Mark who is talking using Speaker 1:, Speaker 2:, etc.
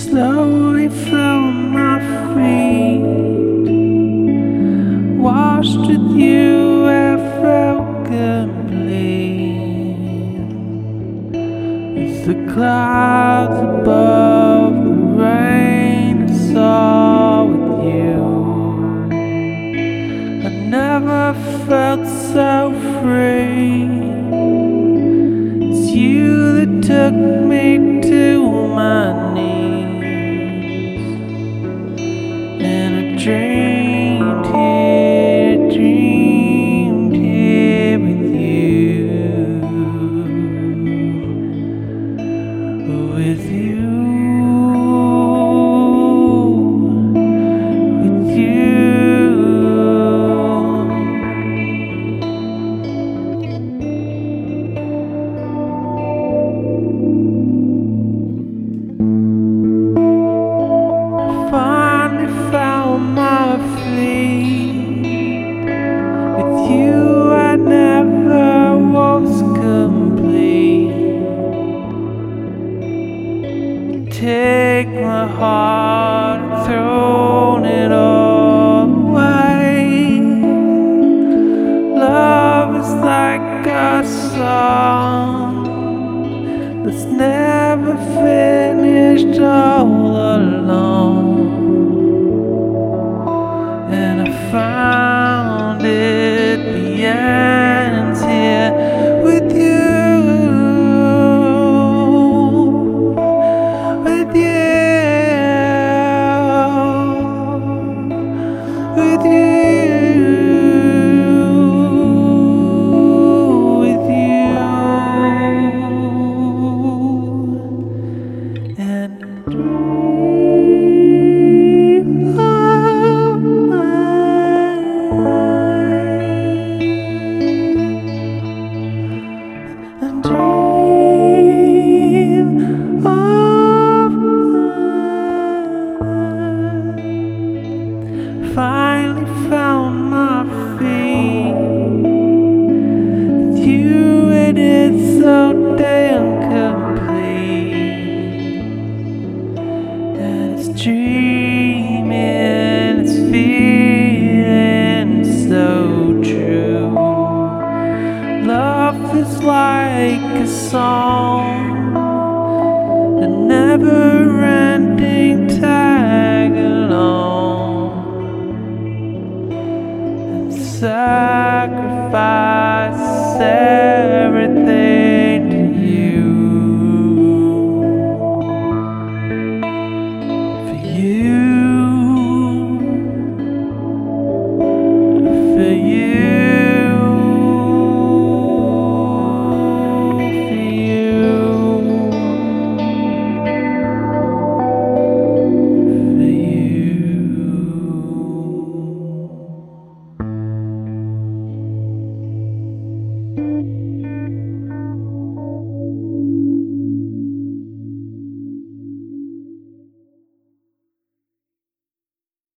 Speaker 1: slowly found my feet. Washed with you, I felt complete. It's the clouds above the rain I saw with you. I never felt so free. It's you that took me to my knees, and I dreamed here with you, with you, with you. Finally found my feet. With you I never was complete. Take my heart and thrown it all away. Love is like a song that's never finished all alone. And I found it, the end's here with you, with you, with you, with you, and